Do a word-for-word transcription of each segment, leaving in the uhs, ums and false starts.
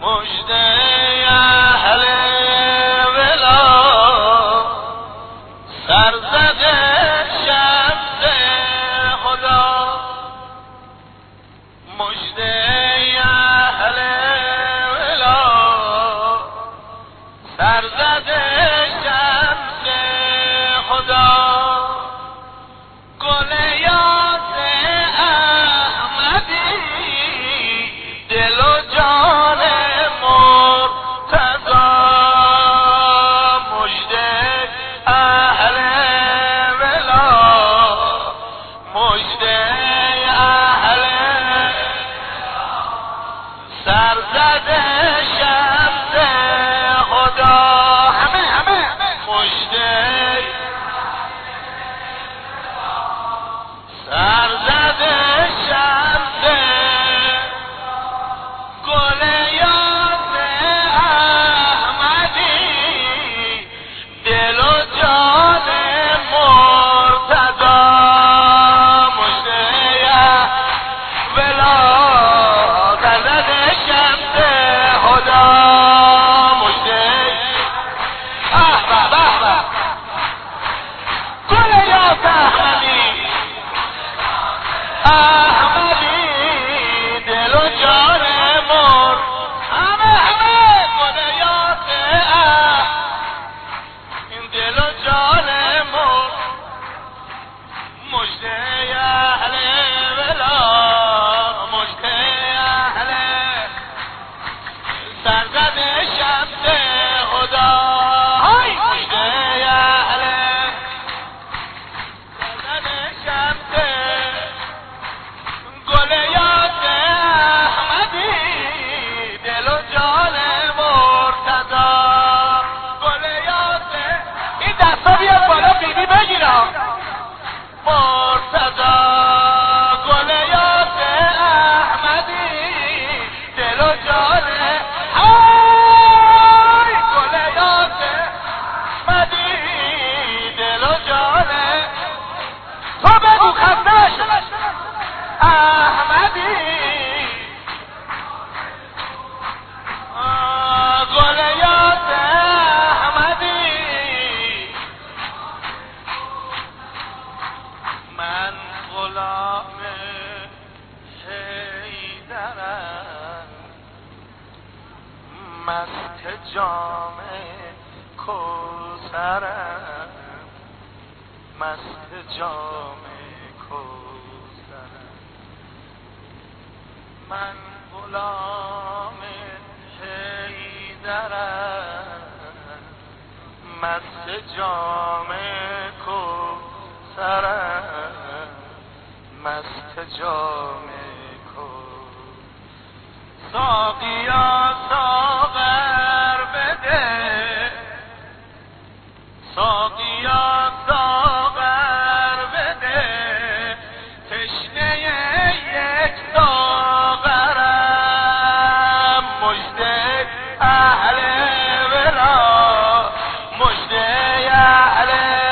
مژده اهل ولا سرزده شمس خدا، مژده اهل ولا سرزده شمس خدا، گل یاس احمدی دل و جان مرتضی، مژده اهل ولا مژده اهل سرزده شمس خدا، همه همه مژده سرزده شمس گل یاس احمدی دل و جان مرتضی، مژده ولا سرزده شمس خدا، مژده اه به به به گل یاس احمدی احمدی دل و جان مر، همه همه گل یاس این دل و جان مر، مژده اهل ولا مژده اهل سرزده شمس خدا، های مژده اهل سرزده شمس گل یاس احمدی دل و جان مرتضی، گل یاس این دستا بیاد بالا بیبی بگیرم مرتضی، گل یاس احمدی دل و جان های گل یاس احمدی دل و جان تو بگو خستش احمدی، گل یاس احمدی، من غلام حیدرم مست جام کوثرم، مست جام کوثرم، من غلام حیدرم مست جام کوثرم، مست جام کوثرم، ساقیا ساغر بده، ساقیا ساغر بده، تشنه یک ساغرم، مژده اهل ولا مژده اهل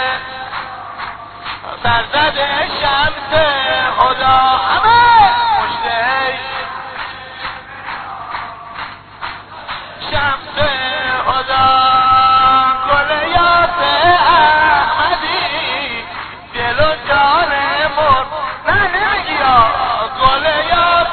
سرزده شمس خدا، همه مژده شمس خدا، گل یاس احمدی دل و جان مر، نه نمیگی گل یاس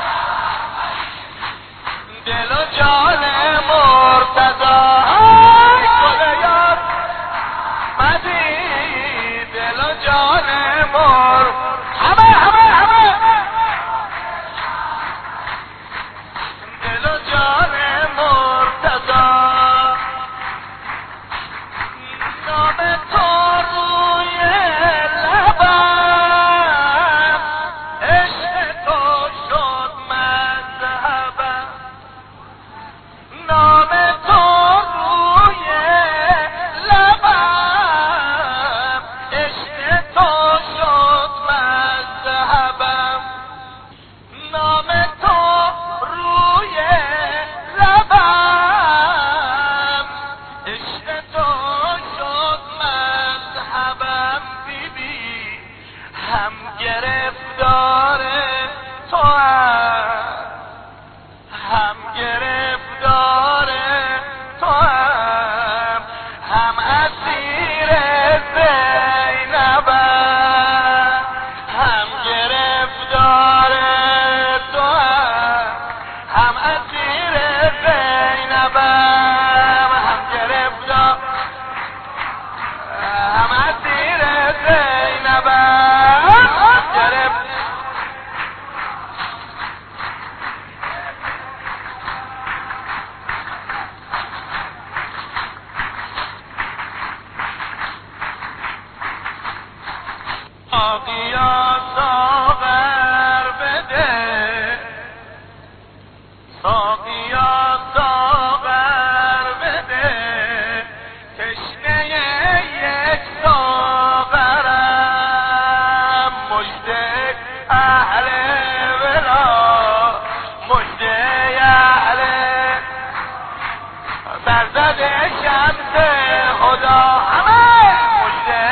دل و جان مرتضی، گل یاس احمدی دل و جان مر، همه همه همه دل و جان مرتضی، نام تو روی لبم، عشق تو شد مذهبم، اسیر زینبم، هم گرفتار هم اسیر زینبم، هم گرفت آقیا ساغر بده، ساقیا ساغر بده، تشنه یک ساغرم، مژده اهل ولا، مژده اهل برزد شمس خدا، همه مژده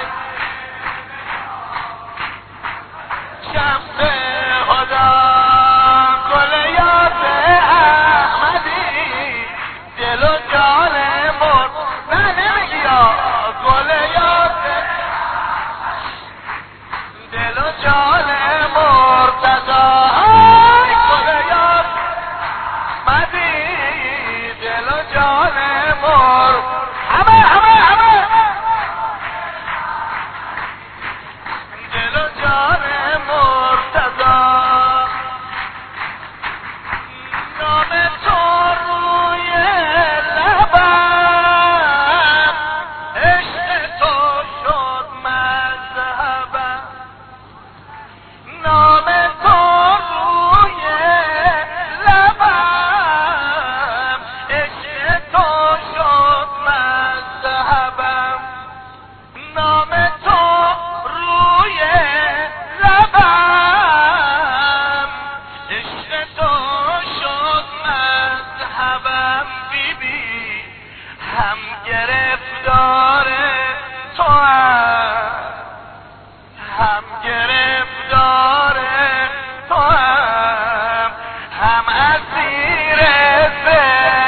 شمس خدا، گل یاس احمدی، دل و جان مرد، نه نمیگی یا گل یاس، دل و جان مرتضی، گل یاس احمدی، دل و جان مرد، همه همه همه دل و جان مرتضی، نام تو روی لبم، عشق تو شد مذهبم، نام تو روی لبم، عشق تو شد مذهبم، نام تو روی لبم، عشق تو شد مذهبم، بی بی هم گرفتار تو هم، هم گرفتار تو هم، هم اسیر